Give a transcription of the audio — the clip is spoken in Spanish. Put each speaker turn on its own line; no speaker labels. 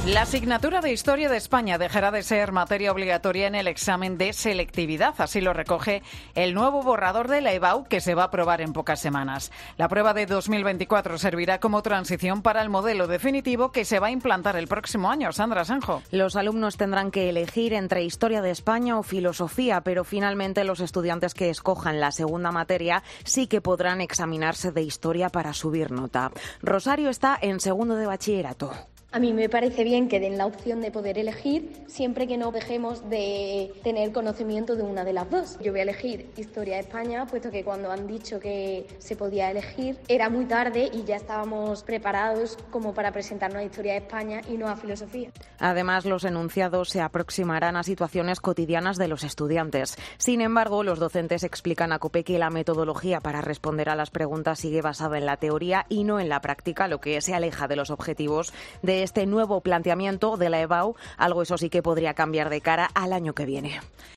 La asignatura de Historia de España dejará de ser materia obligatoria en el examen de selectividad. Así lo recoge el nuevo borrador de la EBAU, que se va a aprobar en pocas semanas. La prueba de 2024 servirá como transición para el modelo definitivo que se va a implantar el próximo año. Sandra Sanjo.
Los alumnos tendrán que elegir entre Historia de España o Filosofía, pero finalmente los estudiantes que escojan la segunda materia sí que podrán examinarse de Historia para subir nota. Rosario está en segundo de bachillerato.
A mí me parece bien que den la opción de poder elegir, siempre que no dejemos de tener conocimiento de una de las dos. Yo voy a elegir Historia de España, puesto que cuando han dicho que se podía elegir era muy tarde y ya estábamos preparados como para presentarnos a Historia de España y no a Filosofía.
Además, los enunciados se aproximarán a situaciones cotidianas de los estudiantes. Sin embargo, los docentes explican a COPE que la metodología para responder a las preguntas sigue basada en la teoría y no en la práctica, lo que se aleja de los objetivos de este nuevo planteamiento de la EBAU, algo eso sí que podría cambiar de cara al año que viene.